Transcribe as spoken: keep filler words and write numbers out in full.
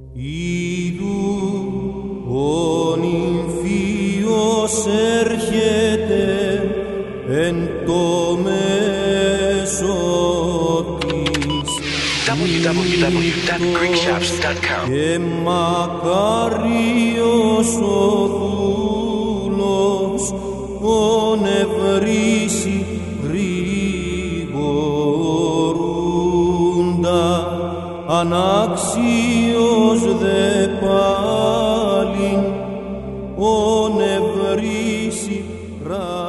ο νυμφίος έρχεται εν το μέσο της double-u double-u double-u dot greek shops dot com και μακάριος ο δούλος ον ευρύσει γρηγορούντα ανάξιος δε πάλιν ον ευρύσει